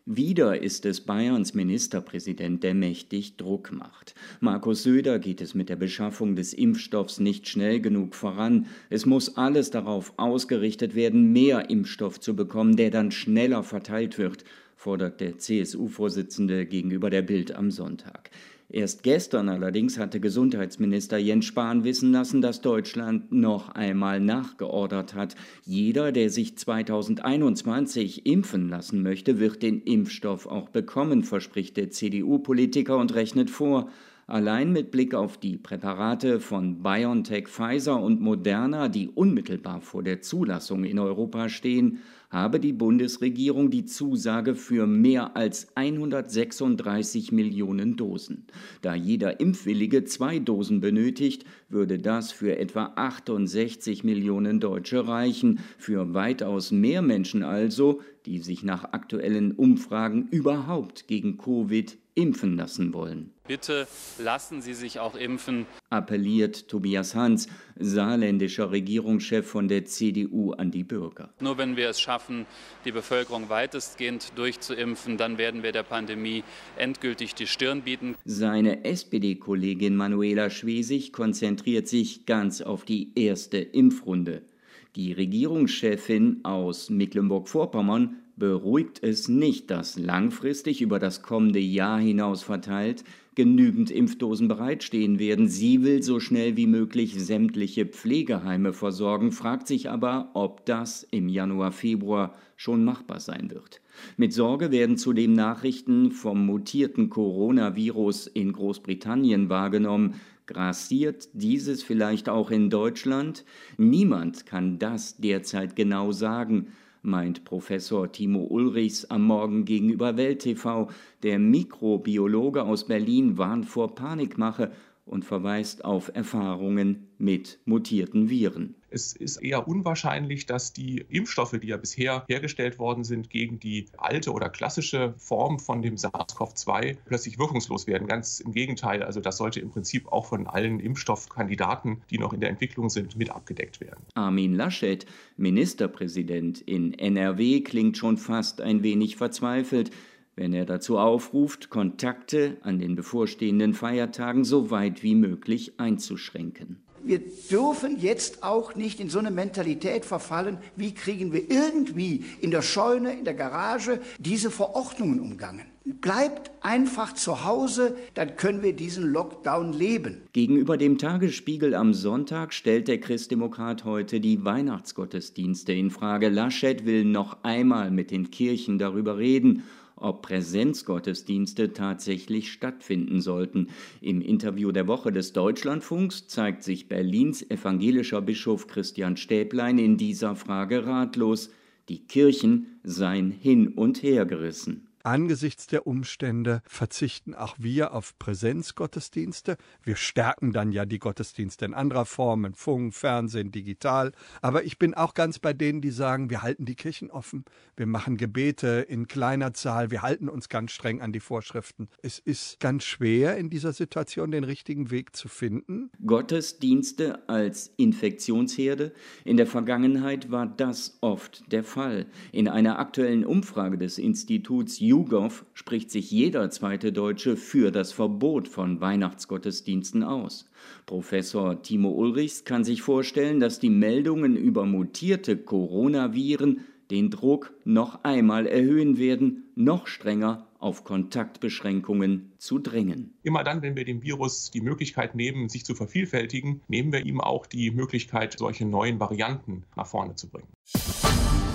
Wieder ist es Bayerns Ministerpräsident, der mächtig Druck macht. Markus Söder geht es mit der Beschaffung des Impfstoffs nicht schnell genug voran. Es muss alles darauf ausgerichtet werden, mehr Impfstoff zu bekommen, der dann schneller verteilt wird, fordert der CSU-Vorsitzende gegenüber der Bild am Sonntag. Erst gestern allerdings hatte Gesundheitsminister Jens Spahn wissen lassen, dass Deutschland noch einmal nachgeordert hat. Jeder, der sich 2021 impfen lassen möchte, wird den Impfstoff auch bekommen, verspricht der CDU-Politiker und rechnet vor. Allein mit Blick auf die Präparate von BioNTech, Pfizer und Moderna, die unmittelbar vor der Zulassung in Europa stehen, habe die Bundesregierung die Zusage für mehr als 136 Millionen Dosen. Da jeder Impfwillige 2 Dosen benötigt, würde das für etwa 68 Millionen Deutsche reichen, für weitaus mehr Menschen also, die sich nach aktuellen Umfragen überhaupt gegen Covid impfen lassen wollen. Bitte lassen Sie sich auch impfen, appelliert Tobias Hans, saarländischer Regierungschef von der CDU, an die Bürger. Nur wenn wir es schaffen, die Bevölkerung weitestgehend durchzuimpfen, dann werden wir der Pandemie endgültig die Stirn bieten. Seine SPD-Kollegin Manuela Schwesig konzentriert sich ganz auf die erste Impfrunde. Die Regierungschefin aus Mecklenburg-Vorpommern beruhigt es nicht, dass langfristig über das kommende Jahr hinaus verteilt genügend Impfdosen bereitstehen werden. Sie will so schnell wie möglich sämtliche Pflegeheime versorgen, fragt sich aber, ob das im Januar, Februar schon machbar sein wird. Mit Sorge werden zudem Nachrichten vom mutierten Coronavirus in Großbritannien wahrgenommen. Grassiert dieses vielleicht auch in Deutschland? Niemand kann das derzeit genau sagen, meint Professor Timo Ulrichs am Morgen gegenüber Welt TV. Der Mikrobiologe aus Berlin warnt vor Panikmache und verweist auf Erfahrungen mit mutierten Viren. Es ist eher unwahrscheinlich, dass die Impfstoffe, die ja bisher hergestellt worden sind, gegen die alte oder klassische Form von dem SARS-CoV-2 plötzlich wirkungslos werden. Ganz im Gegenteil, also das sollte im Prinzip auch von allen Impfstoffkandidaten, die noch in der Entwicklung sind, mit abgedeckt werden. Armin Laschet, Ministerpräsident in NRW, klingt schon fast ein wenig verzweifelt, wenn er dazu aufruft, Kontakte an den bevorstehenden Feiertagen so weit wie möglich einzuschränken. Wir dürfen jetzt auch nicht in so eine Mentalität verfallen, wie kriegen wir irgendwie in der Scheune, in der Garage diese Verordnungen umgangen. Bleibt einfach zu Hause, dann können wir diesen Lockdown leben. Gegenüber dem Tagesspiegel am Sonntag stellt der Christdemokrat heute die Weihnachtsgottesdienste in Frage. Laschet will noch einmal mit den Kirchen darüber reden, ob Präsenzgottesdienste tatsächlich stattfinden sollten. Im Interview der Woche des Deutschlandfunks zeigt sich Berlins evangelischer Bischof Christian Stäblein in dieser Frage ratlos. Die Kirchen seien hin und her gerissen. Angesichts der Umstände verzichten auch wir auf Präsenzgottesdienste. Wir stärken dann ja die Gottesdienste in anderer Form, in Funk, Fernsehen, digital. Aber ich bin auch ganz bei denen, die sagen, wir halten die Kirchen offen. Wir machen Gebete in kleiner Zahl. Wir halten uns ganz streng an die Vorschriften. Es ist ganz schwer, in dieser Situation den richtigen Weg zu finden. Gottesdienste als Infektionsherde? In der Vergangenheit war das oft der Fall. In einer aktuellen Umfrage des Instituts YouGov spricht sich jeder zweite Deutsche für das Verbot von Weihnachtsgottesdiensten aus. Professor Timo Ulrichs kann sich vorstellen, dass die Meldungen über mutierte Coronaviren den Druck noch einmal erhöhen werden, noch strenger auf Kontaktbeschränkungen zu drängen. Immer dann, wenn wir dem Virus die Möglichkeit nehmen, sich zu vervielfältigen, nehmen wir ihm auch die Möglichkeit, solche neuen Varianten nach vorne zu bringen.